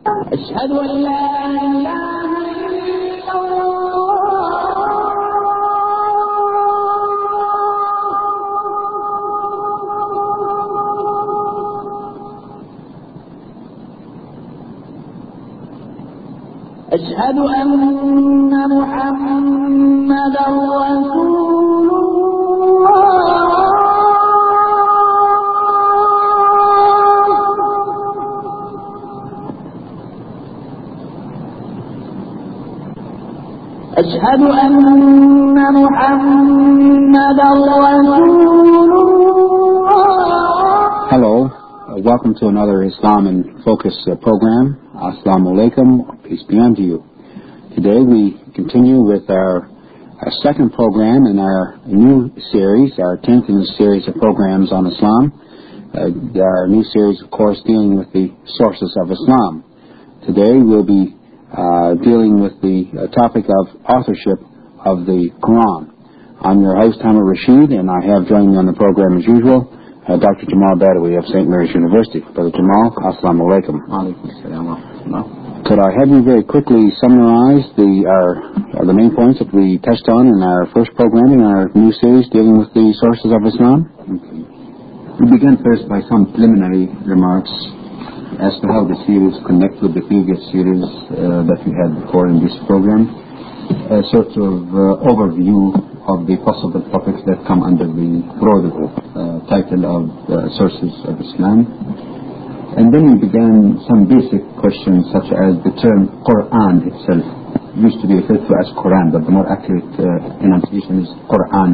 أشهد أن لا إله إلا الله أشهد أن محمدا رسول الله أشهد أن محمدا رسول الله. Hello, welcome to another Islam in Focus program. Assalamu alaikum, peace be unto you. Today we continue with our second program in our new series, our 10th in the series of programs on Islam. Our new series, of course, dealing with the sources of Islam. Today we'll be dealing with the topic of authorship of the Quran. I'm your host, Hamid Rashid, and I have joined me on the program as usual, Dr. Jamal Badawi of St. Mary's University. Brother Jamal, assalamu alaikum. Could I have you very quickly summarize the main points that we touched on in our first program in our new series dealing with the sources of Islam? Okay. We begin first by some preliminary remarks as to how the series connects with the previous series that we had before in this program. A sort of overview of the possible topics that come under the broader title of Sources of Islam. And then we began some basic questions such as the term Quran itself. It used to be referred to as Quran, but the more accurate enunciation is Quran.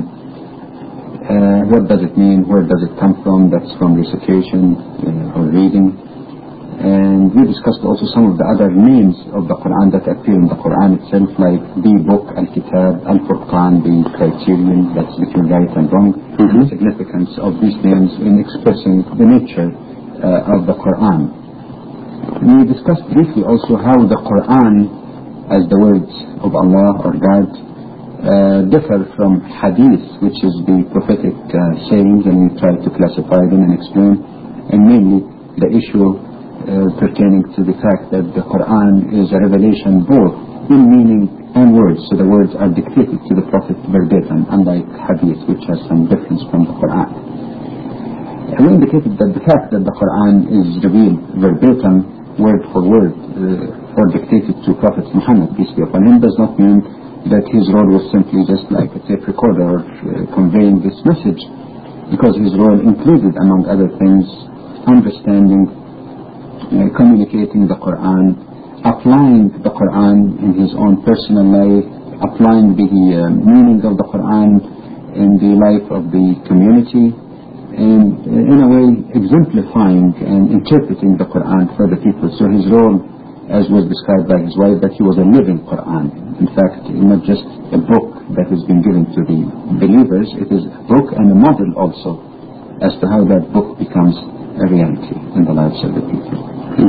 What does it mean? Where does it come from? That's from recitation or reading. And we discussed also some of the other names of the Quran that appear in the Quran itself, like the book, Al-Kitab, Al-Furqan, the criterion that's between right and wrong, the significance of these names in expressing the nature of the Quran. We discussed briefly also how the Quran, as the words of Allah or God, differ from Hadith, which is the prophetic sayings, and we tried to classify them and explain, and mainly the issue pertaining to the fact that the Quran is a revelation both in meaning and words. So the words are dictated to the Prophet verbatim, unlike Hadith, which has some difference from the Quran. And we indicated that the fact that the Quran is revealed verbatim, word for word, or dictated to Prophet Muhammad, peace be upon him, does not mean that his role was simply just like a tape recorder conveying this message, because his role included, among other things, understanding, communicating the Quran, applying the Quran in his own personal life, applying the meaning of the Quran in the life of the community, and in a way exemplifying and interpreting the Quran for the people. So his role, as was described by his wife, that he was a living Quran. In fact, not just a book that has been given to the believers, it is a book and a model also as to how that book becomes a reality in the lives of the people.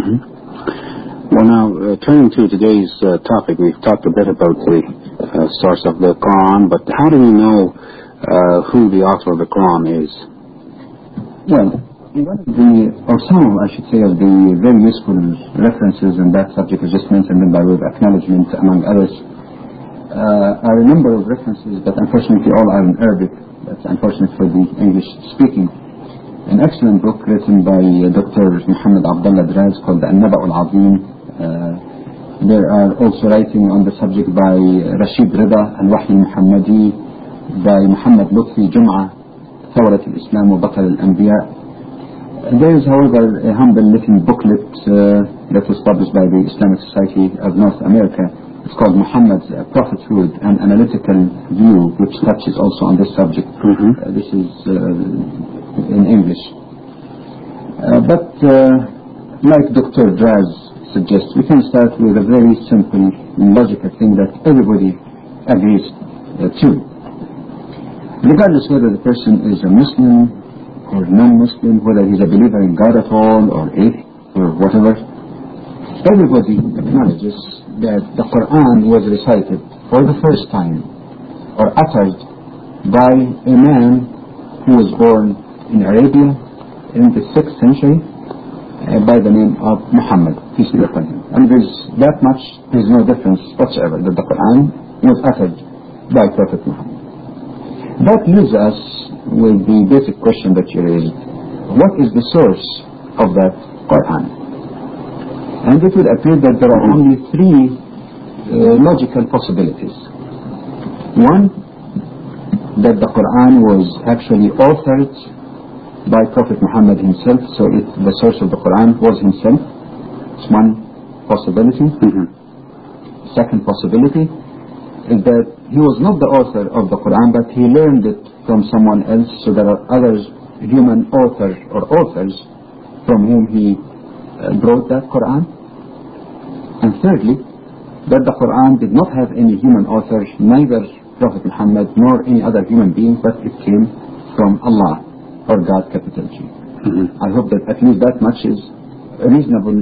Well, now, turning to today's topic, we've talked a bit about the source of the Quran, but how do we know who the author of the Quran is? Well, some of the very useful references in that subject is just mentioned by way of acknowledgement, among others, are a number of references that unfortunately all are in Arabic. That's unfortunate for the English speaking. An excellent book written by Dr. Muhammad Abdullah Draz called An-Naba' al-Azim. There are also writing on the subject by Rashid Rida Al-Wahy Muhammadi, by Muhammad Lutfi Jum'ah, Thawrat al-Islam wa Batal al-Anbiya. There is, however, a humble little booklet that was published by the Islamic Society of North America. It's called Muhammad's Prophethood, an Analytical View, which touches also on this subject. This is in English. But like Dr. Draz suggests, we can start with a very simple, logical thing that everybody agrees to. Regardless whether the person is a Muslim or non-Muslim, whether he's a believer in God at all or atheist or whatever, everybody acknowledges that the Quran was recited for the first time or uttered by a man who was born in Arabia in the 6th century by the name of Muhammad, peace be upon him. And there's no difference whatsoever that the Quran was uttered by Prophet Muhammad. That leaves us with the basic question that you raised. What is the source of that Quran? And it would appear that there are only three logical possibilities. One, that the Quran was actually authored by Prophet Muhammad himself, so the source of the Quran was himself. It's one possibility. Second possibility is that he was not the author of the Quran, but he learned it from someone else, so there are other human authors from whom he brought that Quran. And thirdly, that the Quran did not have any human author, neither Prophet Muhammad nor any other human being, but it came from Allah, or God, capital G. I hope that at least that much is a reasonable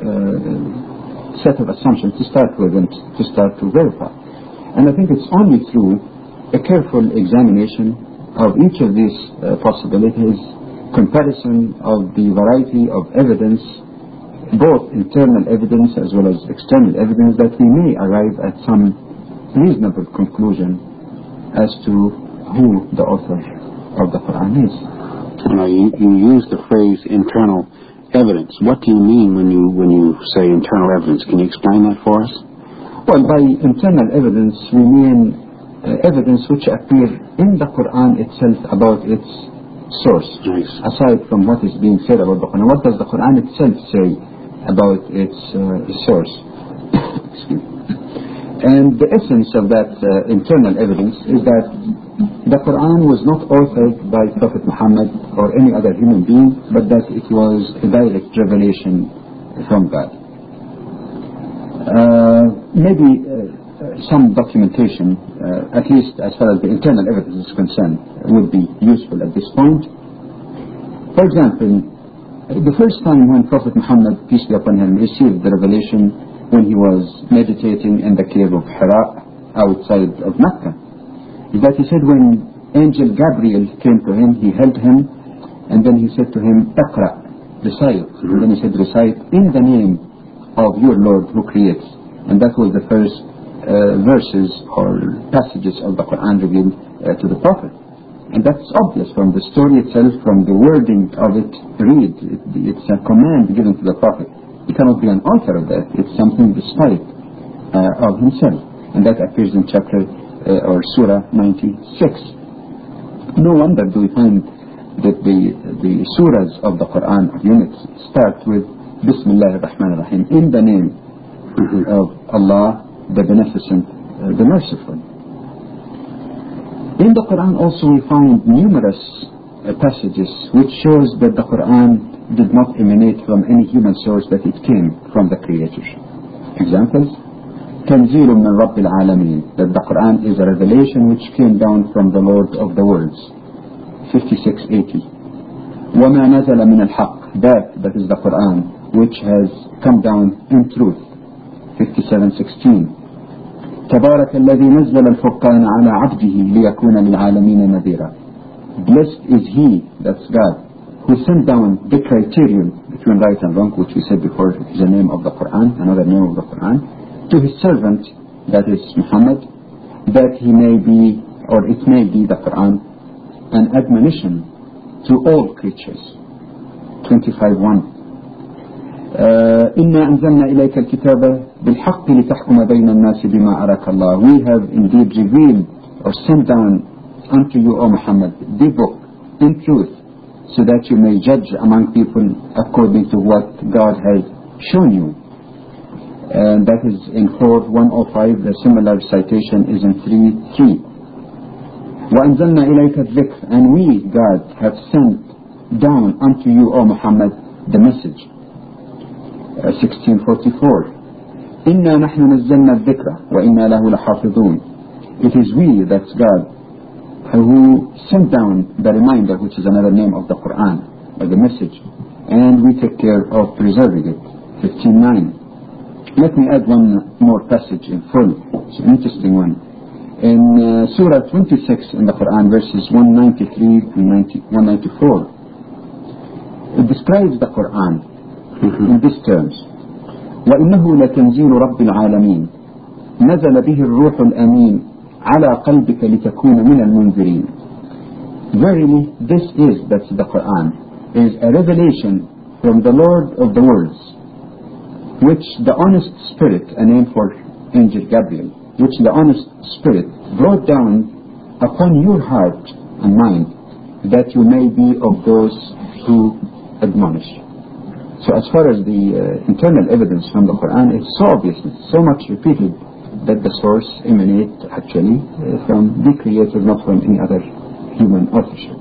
set of assumptions to start with and to start to verify. And I think it's only through a careful examination of each of these possibilities, comparison of the variety of evidence, both internal evidence as well as external evidence, that we may arrive at some reasonable conclusion as to who the author of the Quran is. You use the phrase internal evidence. What do you mean when you say internal evidence? Can you explain that for us? Well, by internal evidence we mean evidence which appear in the Quran itself about its source. Nice. Aside from what is being said about the Quran, what does the Quran itself say about its source? Excuse me. And the essence of that internal evidence is that the Quran was not authored by Prophet Muhammad or any other human being, but that it was a direct revelation from God. Maybe some documentation, at least as far as the internal evidence is concerned, would be useful at this point. For example, the first time when Prophet Muhammad, peace be upon him, received the revelation, when he was meditating in the cave of Hira outside of Mecca, is that he said when Angel Gabriel came to him, he held him and then he said to him, Iqra, recite. And then he said, recite in the name of your Lord who creates. And that was the first verses or passages of the Quran revealed to the Prophet. And that's obvious from the story itself, from the wording of it. Read, it's a command given to the Prophet. He cannot be an author of that. It's something despite of himself. And that appears in chapter or Surah 96. No wonder do we find that the surahs of the Quran units start with Bismillah ar-Rahman ar-Rahim, in the name of Allah, the Beneficent, the Merciful. In the Quran also we find numerous passages which shows that the Quran did not emanate from any human source, but it came from the Creator. Examples: تنزيل من رب العالمين, that the Quran is a revelation which came down from the Lord of the worlds. 5680. وما نزل من الحق, that is the Quran which has come down in truth. 5716. تبارك الذي نزل الفرقان على عبده ليكون للعالمين نذيرا. Blessed is he, that's God, who sent down the criterion between right and wrong, which we said before is the name of the Quran, another name of the Quran, to his servant, that is Muhammad, that he may be, or it may be, the Quran, an admonition to all creatures. 25:1. إنا أنزلنا إليك الكتاب بالحق لتحكم بين الناس بما أراك الله. We have indeed revealed or sent down unto you, O Muhammad, the book in truth, so that you may judge among people according to what God has shown you. And that is in 4:105. The similar citation is in 3:3. وَأَنزَلْنَا إِلَيْكَ الذِّكْرَ, and we, God, have sent down unto you, O Muhammad, the message. 1644. إِنَّا نَحْنُ نَزَّلْنَا الذِّكْرَ وَإِنَّا لَهُ لَحَافِظُونَ. It is we, that's God, who sent down the reminder, which is another name of the Quran, or the message, and we take care of preserving it. 15:9. Let me add one more passage in full. It's an interesting one. In Surah 26 in the Quran, verses 193 and 194, it describes the Quran in these terms. وإنه لتنزيل رب العالمين نزل به الروح الأمين على قلبك لتكون من المنذرين. Verily, this is, that's the Quran, is a revelation from the Lord of the worlds, which the honest spirit, a name for Angel Gabriel, which the honest spirit brought down upon your heart and mind, that you may be of those who admonish. So as far as the internal evidence from the Quran, it's so obvious, so much repeated, that the source emanates actually from the Creator, not from any other human authorship.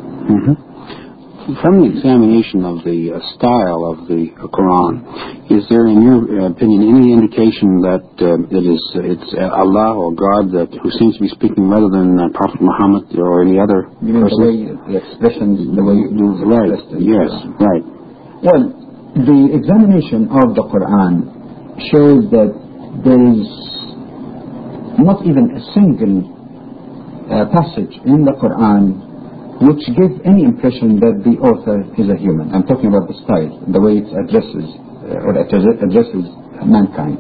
From the examination of the style of the Quran, is there, in your opinion, any indication that it's Allah or God who seems to be speaking rather than Prophet Muhammad or any other person? The way the expressions, the way it is expressed. Right. Yes. Right. Well, the examination of the Quran shows that there is not even a single passage in the Quran which gives any impression that the author is a human. I'm talking about the style, the way it addresses mankind.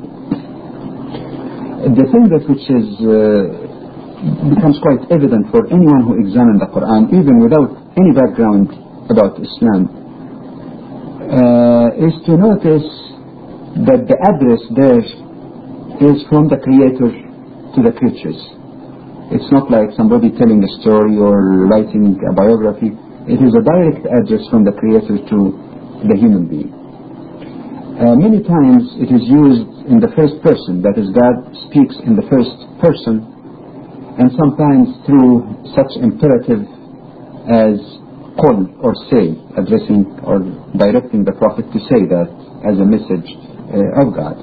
The thing that which is becomes quite evident for anyone who examines the Quran, even without any background about Islam, is to notice that the address there is from the Creator to the creatures. It's not like somebody telling a story or writing a biography. It is a direct address from the Creator to the human being. Many times it is used in the first person, that is, God speaks in the first person, and sometimes through such imperative as call or say, addressing or directing the Prophet to say that as a message of God.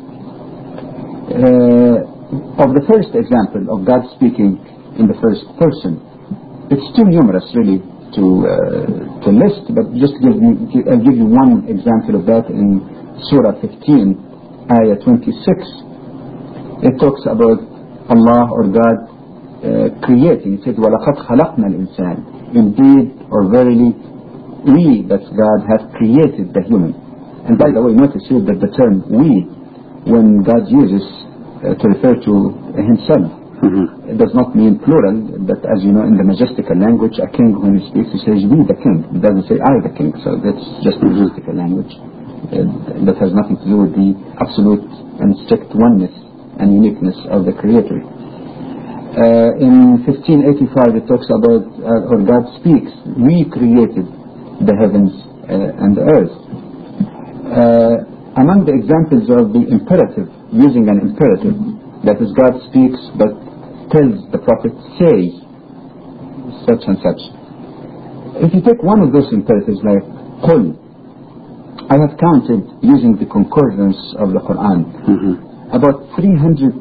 Of the first example of God speaking in the first person, it's too numerous really to list, but just I'll give you one example of that in Surah 15, Ayah 26. It talks about Allah or God creating. It says, وَلَقَدْ خَلَقْنَا الْإِنسَانِ. Indeed, or verily, we, that's God, have created the human. And by the way, notice here that the term we, when God uses to refer to himself, it does not mean plural, but as you know, in the majestical language, a king, when he speaks, he says, we the king. It doesn't say, I the king. So that's just majestical language. That has nothing to do with the absolute and strict oneness and uniqueness of the Creator. In 1585, it talks about, or God speaks, we created the heavens and the earth. Among the examples of the imperative, using an imperative, that is, God speaks but tells the Prophet, say such and such. If you take one of those imperatives like Qul, I have counted using the concordance of the Quran about 340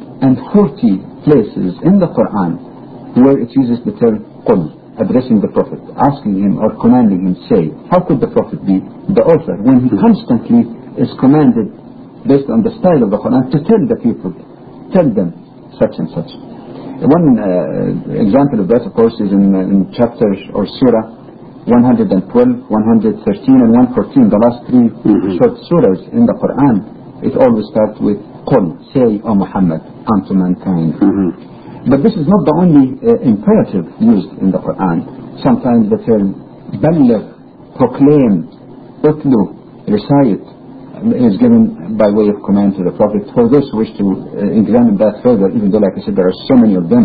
places in the Quran where it uses the term Qul, addressing the Prophet, asking him or commanding him, say. How could the Prophet be the author when he constantly is commanded based on the style of the Quran to tell the people, tell them such and such. One example of that, of course, is in chapter or surah 112, 113 and 114, the last three short surahs in the Quran. It always starts with Qul, say, O Muhammad, unto mankind. But this is not the only imperative used in the Quran. Sometimes the term Balligh, proclaim, utlu, recite, is given by way of command to the Prophet. For those who wish to examine that further, even though, like I said, there are so many of them.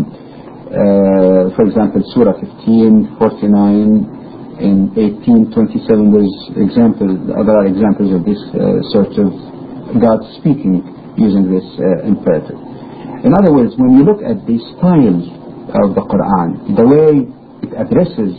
For example, Surah 15, 49, in 18:27, there are examples of this sort of God speaking using this imperative. In other words, when you look at the style of the Quran, the way it addresses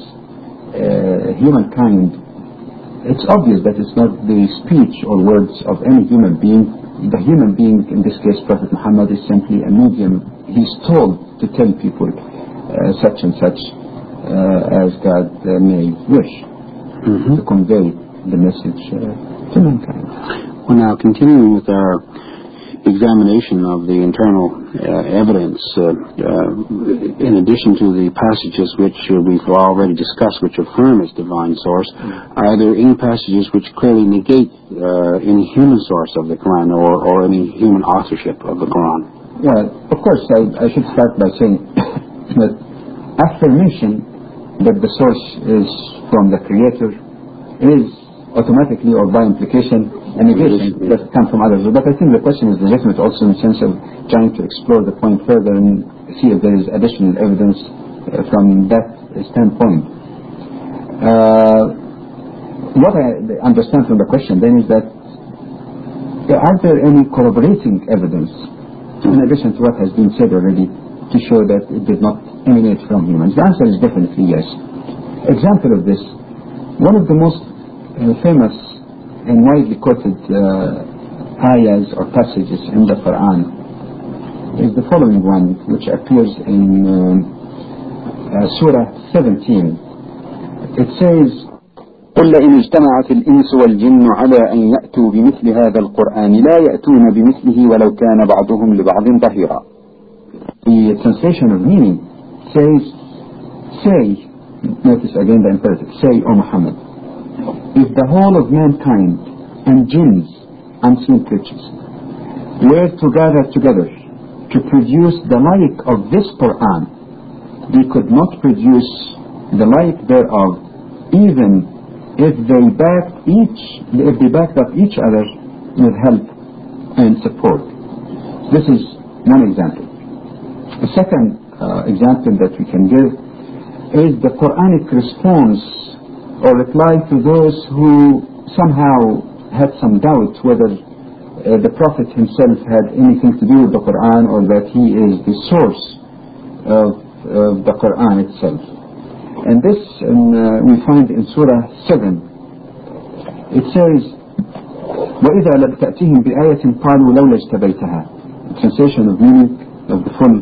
humankind, it's obvious that it's not the speech or words of any human being. The human being, in this case Prophet Muhammad, is simply a medium. He's told to tell people such and such as God may wish to convey the message to mankind. Well, now, continuing with our examination of the internal evidence, in addition to the passages which we've already discussed, which affirm its divine source, are there any passages which clearly negate any human source of the Quran or any human authorship of the Quran? Well, of course, I should start by saying that affirmation that the source is from the Creator is automatically or by implication a negation that comes from others. But I think the question is legitimate also in the sense of trying to explore the point further and see if there is additional evidence from that standpoint. What I understand from the question then is that are there any corroborating evidence in addition to what has been said already to show that it did not emanate from humans? The answer is definitely yes. Example of this, one of the most famous and widely quoted ayahs or passages in the Quran is the following one, which appears in Surah 17. It says, قل إن اجتمعت الإنس والجن على أن يأتوا بمثل هذا القرآن لا يأتون بمثله ولو كان بعضهم لبعض ظهيرا. The translation of meaning says, say, notice again the imperative, say, O Muhammad, if the whole of mankind and jinns, unseen creatures, were to gather together to produce the like of this Quran, they could not produce the like thereof, even if they backed up each other with help and support. This is one example. A second example that we can give is the Quranic response or reply to those who somehow had some doubt whether the Prophet himself had anything to do with the Quran or that he is the source of the Quran itself. And this we find in Surah 7. It says, وَإِذَا لَمْ تَأْتِهِمْ بِآيَةٍ قَالُوا لَوْلَا اجْتَبَيْتَهَا. Translation of meaning of the full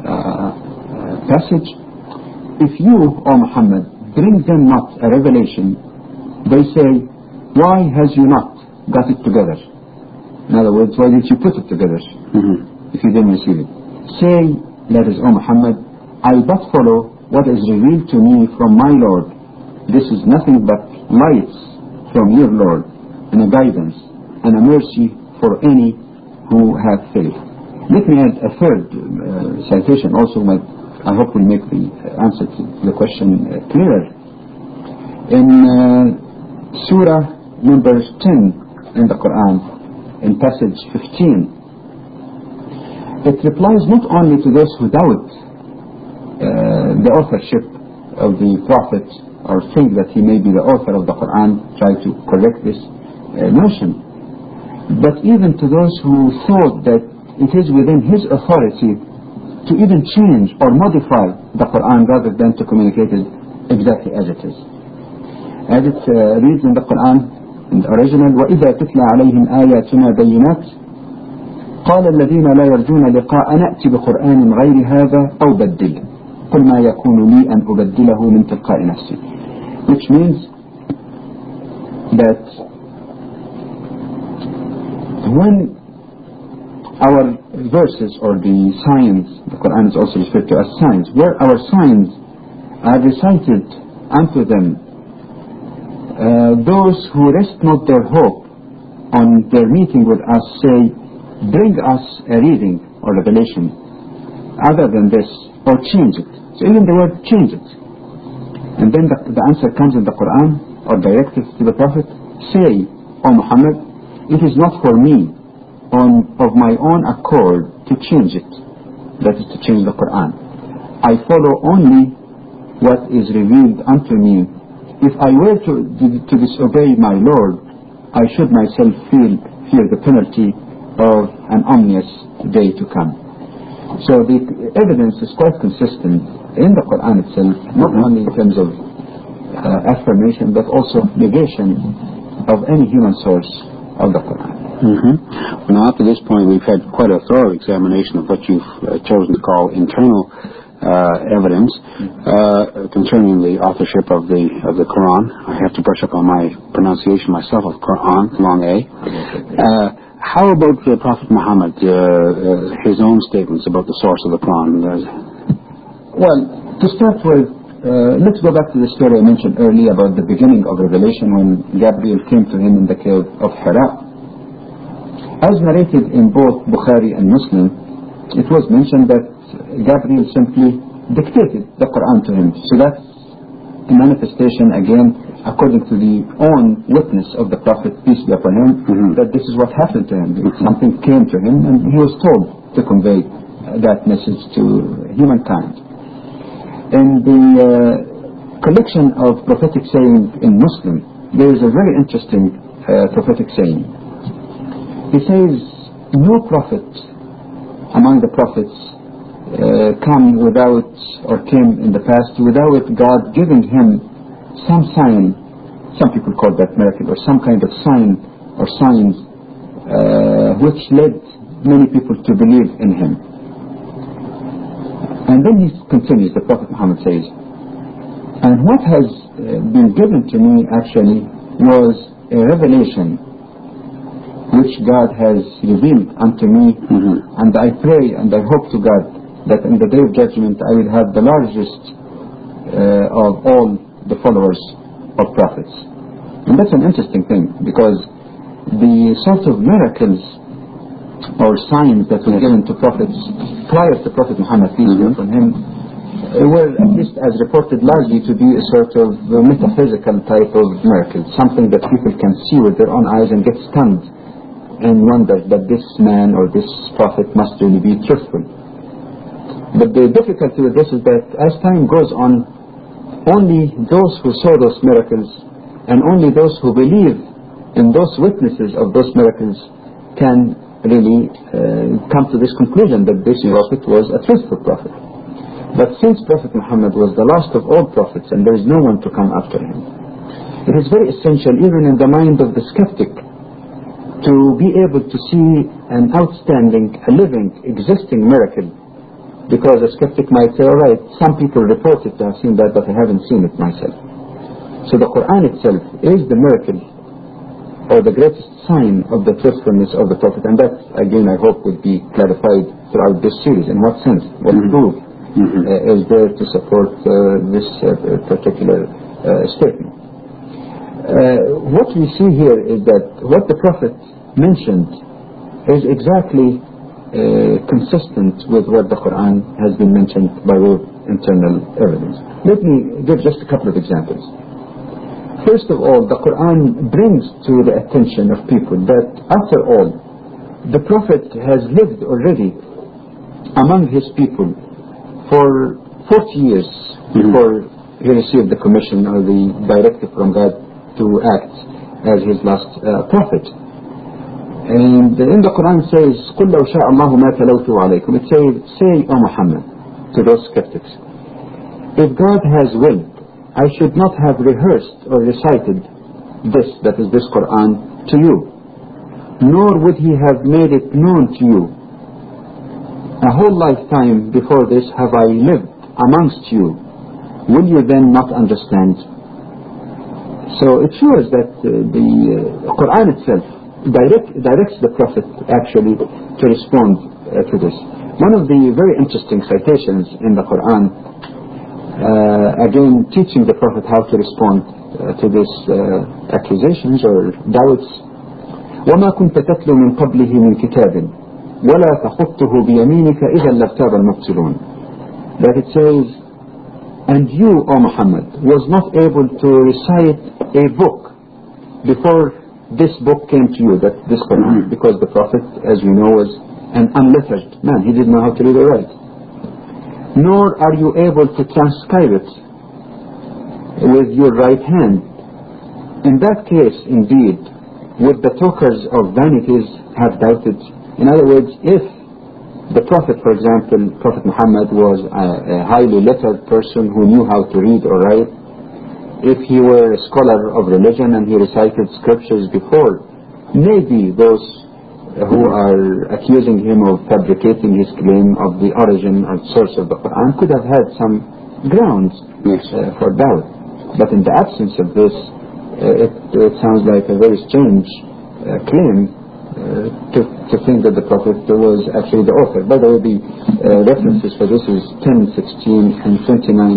passage. If you, O Muhammad, bring them not a revelation, they say, why has you not got it together? In other words, why didn't you put it together if you didn't receive it? Say, that is, O Muhammad, I but follow what is revealed to me from my Lord. This is nothing but lights from your Lord, and a guidance and a mercy for any who have faith. Let me add a third citation also, I hope will make the answer to the question clearer. In Surah number 10 in the Quran, in passage 15, it replies not only to those who doubt the authorship of the Prophet or think that he may be the author of the Quran, try to correct this notion, but even to those who thought that it is within his authority to even change or modify the Quran rather than to communicate it exactly as it is. As it reads in the Quran, in the original, وَإِذَا تُتْلَى عَلَيْهِمْ آيَاتُنَا بَيِّنَاتٍ قَالَ الَّذِينَ لَا يَرْجُونَ لِقَاءَ نَأْتِ بِقُرْآنٍ غَيْرِ هَذَا أَوْ بَدِّلْهُ قُلْ مَا يَكُونُ لِي أَنْ أُبَدِّلَهُ مِنْ تِلْقَاءِ نَفْسِي. Which means that when our verses or the signs, the Quran is also referred to as signs, where our signs are recited unto them, those who rest not their hope on their meeting with us say, bring us a reading or revelation other than this, or change it. So even the word change it. And then the answer comes in the Quran or directive to the Prophet, say, O Muhammad, it is not for me of my own accord to change it, that is to change the Quran. I follow only what is revealed unto me. If I were to disobey my Lord, I should myself fear the penalty of an ominous day to come. So the evidence is quite consistent in the Quran itself, not only in terms of affirmation but also negation of any human source of the Quran. Well, now up to this point we've had quite a thorough examination of what you've chosen to call internal evidence concerning the authorship of the Quran. I have to brush up on my pronunciation myself of Quran, long A. How about the Prophet Muhammad, his own statements about the source of the Quran? Well, to start with, let's go back to the story I mentioned earlier about the beginning of revelation when Gabriel came to him in the cave of Hira. As narrated in both Bukhari and Muslim, it was mentioned that Gabriel simply dictated the Quran to him. So that's a manifestation again, according to the own witness of the Prophet, peace be upon him, that this is what happened to him. Something came to him and he was told to convey that message to humankind. In the collection of prophetic saying in Muslim, there is a very interesting prophetic saying. He says, no prophet among the prophets come without, or came in the past without God giving him some sign, some people call that miracle, or some kind of sign or signs which led many people to believe in him. And then he continues, the Prophet Muhammad says, and what has been given to me actually was a revelation which God has revealed unto me, and I pray and I hope to God that in the day of judgment I will have the largest of all the followers of prophets. And that's an interesting thing, because the sort of miracles or signs that were given to prophets prior to Prophet Muhammad, peace be upon him, were at least as reported largely to be a sort of metaphysical type of miracle, something that people can see with their own eyes and get stunned and wonder that this man or this prophet must really be truthful. But the difficulty with this is that as time goes on, only those who saw those miracles and only those who believe in those witnesses of those miracles can really come to this conclusion that this prophet was a truthful prophet. But since Prophet Muhammad was the last of all prophets and there is no one to come after him, it is very essential even in the mind of the skeptic to be able to see an outstanding, a living, existing miracle, because a skeptic might say, all right, some people report it to have seen that, but I haven't seen it myself. So the Quran itself is the miracle or the greatest sign of the truthfulness of the Prophet, and that again I hope will be clarified throughout this series. In what sense, what proof is there to support this particular statement? What we see here is that what the Prophet mentioned is exactly consistent with what the Quran has been mentioned by way of internal evidence. Let me give just a couple of examples. First of all, the Quran brings to the attention of people that after all, the Prophet has lived already among his people for 40 years before he received the commission or the directive from God to act as his last prophet. And in the Quran it says, قُلْ لَوْ شَاءَ اللَّهُ مَا تَلَوْتُ عَلَيْكُمْ. It says, say, O Muhammad, to those skeptics, if God has willed, I should not have rehearsed or recited this, that is this Quran, to you, nor would he have made it known to you. A whole lifetime before this have I lived amongst you. Will you then not understand? So it shows that the Quran itself directs the Prophet actually to respond to this. One of the very interesting citations in the Quran, again teaching the Prophet how to respond to these accusations or doubts. وَمَا كُنْتَ تَتْلُو مِنْ قَبْلِهِ مِنْ كِتَابٍ وَلَا تَخُطُّهُ بِيَمِينِكَ إِذًا لَارْتَابَ الْمُبْطِلُونَ. That it says, and you, O Muhammad, was not able to recite a book before this book came to you, that this Quran, because the Prophet, as we know, was an unlettered man. He didn't know how to read or write. Nor are you able to transcribe it with your right hand. In that case, indeed, would the talkers of vanities have doubted? In other words, if the Prophet, for example, Prophet Muhammad was a highly lettered person who knew how to read or write, if he were a scholar of religion and he recited scriptures before, maybe those who are accusing him of fabricating his claim of the origin and source of the Quran could have had some grounds for doubt. But in the absence of this, it sounds like a very strange claim to think that the Prophet was actually the author. By the way, the references for this is 10, 16 and 29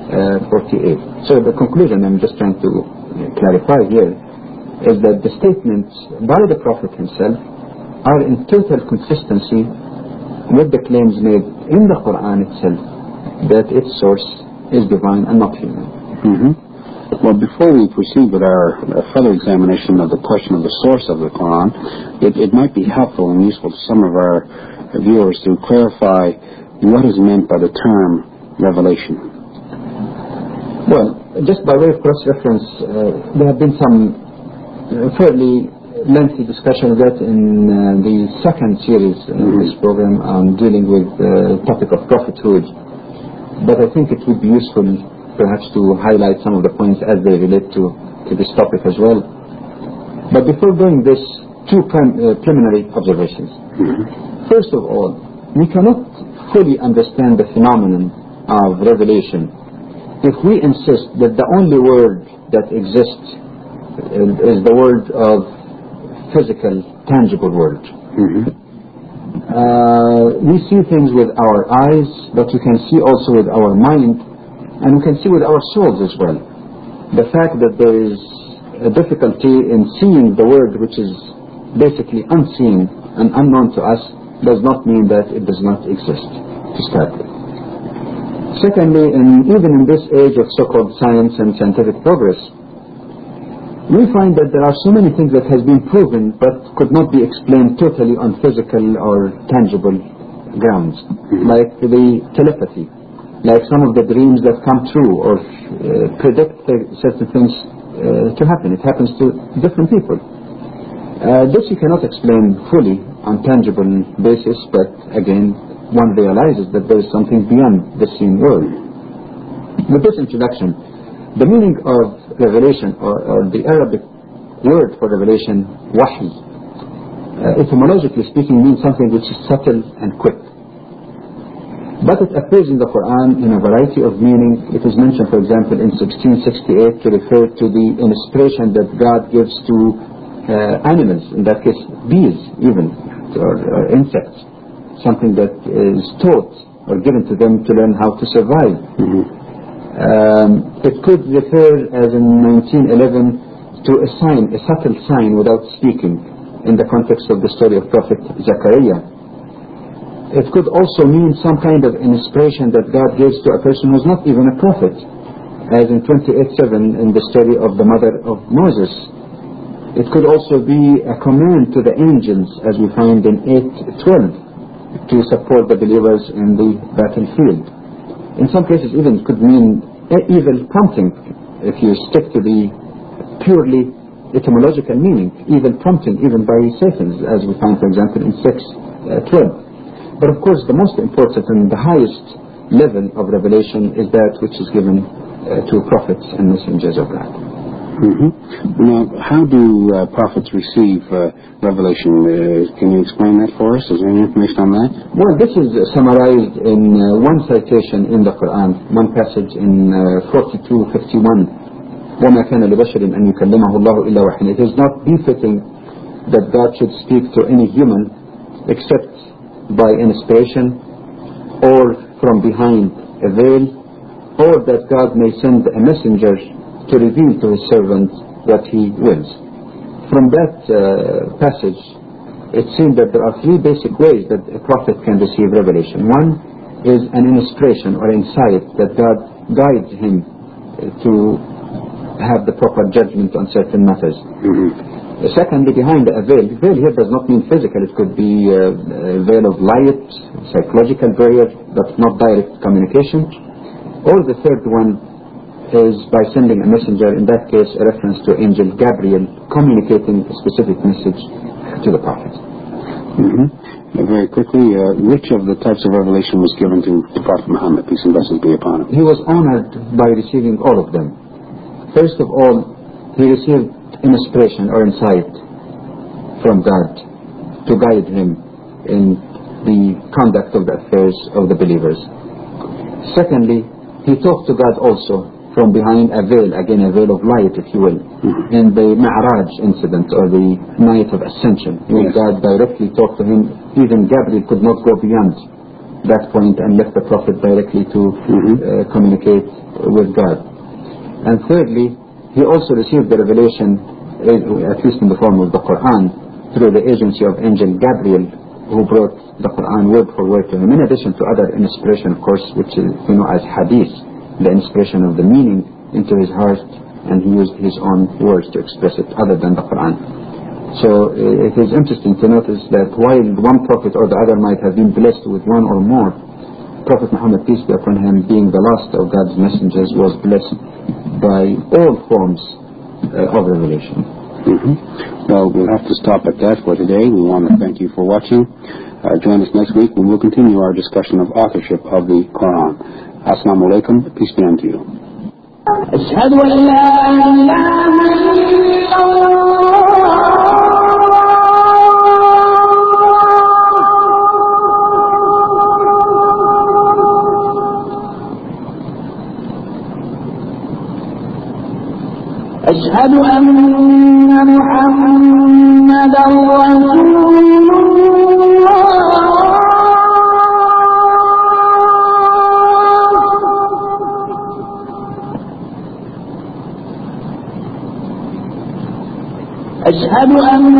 48. So the conclusion I'm just trying to clarify here is that the statements by the Prophet himself are in total consistency with the claims made in the Quran itself that its source is divine and not human. Well, before we proceed with our further examination of the question of the source of the Quran, it might be helpful and useful to some of our viewers to clarify what is meant by the term revelation. Well, just by way of cross-reference, there have been some fairly lengthy discussion of that in the second series in this program on dealing with the topic of prophethood. But I think it would be useful perhaps to highlight some of the points as they relate to this topic as well. But before doing this, two preliminary observations. First of all, we cannot fully understand the phenomenon of revelation if we insist that the only word that exists is the word of physical, tangible world. We see things with our eyes, but we can see also with our mind, and we can see with our souls as well. The fact that there is a difficulty in seeing the word which is basically unseen and unknown to us does not mean that it does not exist, to start with. Secondly, even in this age of so-called science and scientific progress, we find that there are so many things that has been proven but could not be explained totally on physical or tangible grounds, like the telepathy, like some of the dreams that come true or predict certain things to happen. It happens to different people. This you cannot explain fully on tangible basis, but again, one realizes that there is something beyond the seen world. With this introduction, the meaning of revelation, or the Arabic word for revelation, wahi, etymologically speaking, means something which is subtle and quick. But it appears in the Quran in a variety of meaning. It is mentioned, for example, in 1668 to refer to the inspiration that God gives to animals, in that case bees even, or insects, something that is taught or given to them to learn how to survive. It could refer, as in 1911, to a sign, a subtle sign without speaking, in the context of the story of Prophet Zechariah. It could also mean some kind of inspiration that God gives to a person who is not even a prophet, as in 28:7 in the story of the mother of Moses. It could also be a command to the angels, as we find in 8:12, to support the believers in the battlefield. In some cases even it could mean evil prompting, if you stick to the purely etymological meaning, evil prompting even by Satan, as we find, for example, in 6:12. But of course the most important and the highest level of revelation is that which is given to prophets and messengers of God. Now, how do prophets receive revelation? Can you explain that for us? Is there any information on that? Well, this is summarized in one citation in the Quran, one passage in 42:51. وَمَا كَانَ لِبَشَرٍ أَنْ يُكَلِّمَهُ اللَّهُ إِلَّا وَحْيًا. It is not befitting that God should speak to any human except by inspiration or from behind a veil, or that God may send a messenger to reveal to his servant what he wills. From that passage, it seems that there are three basic ways that a prophet can receive revelation. One is an inspiration or insight that God guides him to have the proper judgment on certain matters. Secondly, behind a veil. Veil here does not mean physical. It could be a veil of light, psychological barrier, but not direct communication. Or the third one is by sending a messenger, in that case a reference to Angel Gabriel, communicating a specific message to the Prophet. Very quickly, which of the types of revelation was given to Prophet Muhammad, peace and blessings be upon him? He was honored by receiving all of them. First of all, he received inspiration or insight from God to guide him in the conduct of the affairs of the believers. Secondly, he talked to God also from behind a veil, again a veil of light, if you will, in the Mi'raj incident, or the night of ascension, when God directly talked to him. Even Gabriel could not go beyond that point and left the Prophet directly to communicate with God. And thirdly, he also received the revelation, at least in the form of the Quran, through the agency of Angel Gabriel, who brought the Quran word for word to him, in addition to other inspiration, of course, which is as hadith, the inspiration of the meaning into his heart, and he used his own words to express it other than the Quran. So it is interesting to notice that while one prophet or the other might have been blessed with one or more, Prophet Muhammad, peace be upon him, being the last of God's messengers, was blessed by all forms of revelation. Well, we'll have to stop at that for today. We want to thank you for watching. Join us next week when we'll continue our discussion of authorship of the Quran. Assalamu alaikum. Peace be unto you. أشهد أن لا إله إلا الله أشهد أن محمدا رسول الله أشهد أن